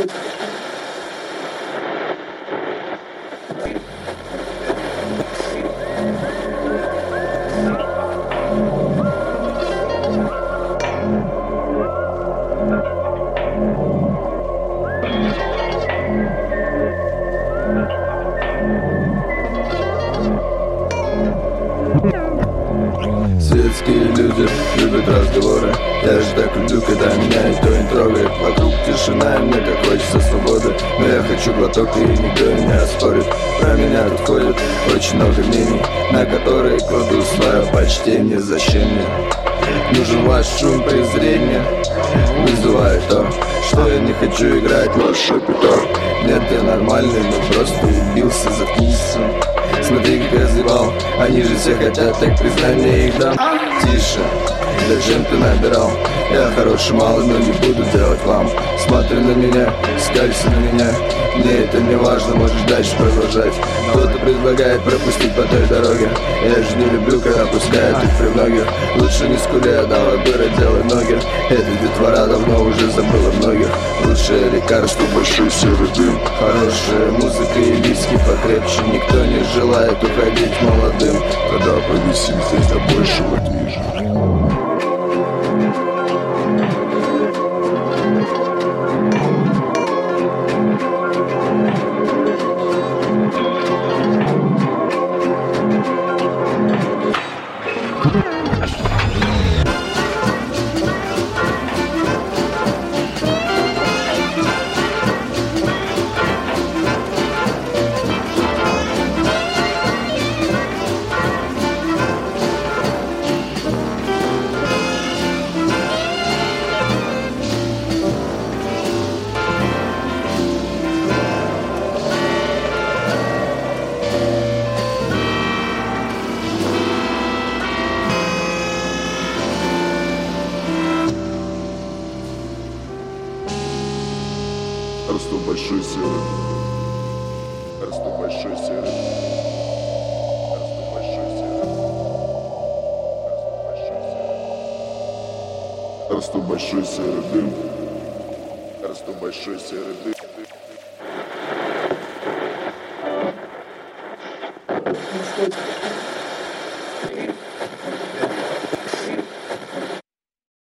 Светские люди любят разговоры. Я же так люблю, когда меня никто не трогает. Вокруг тишина, и мне так хочется свободы. Но я хочу глоток, и никто не оспорит. Про меня тут ходит очень много мнений, на которые кладу свое почтение. Зачем мне нужен ваш шум презрения? Вызывает то, что я не хочу играть в ваш шапитар. Нет, я нормальный, но просто убился за вкусом. Смотри, как я заебал, они же все хотят, так признание их дам. Тише, зачем ты набирал? Я хороший малый, но не буду делать вам. Смотри на меня, скалься на меня. Мне это не важно, можешь дальше продолжать. Кто-то предлагает пропустить по той дороге. Я же не люблю, когда пускают их при многих. Лучше не скули, а давай быро делай ноги. Эта детвора давно уже забыла многих. Лучшее лекарство — большой серый дым. Хорошая музыка и виски покрепче. Никто не желает уходить молодым. Тогда повисим здесь до большего движа. Расту большой серый, расту большой серый, расту большой серый, расту большой серый дым, расту большой серый дым.